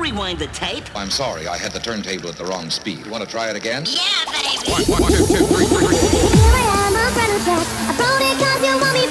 rewind the tape. I'm sorry, I had the turntable at the wrong speed. You want to try it again? Yeah, baby. One, two, three. Here I am, I'm running track. I wrote it 'cause you want me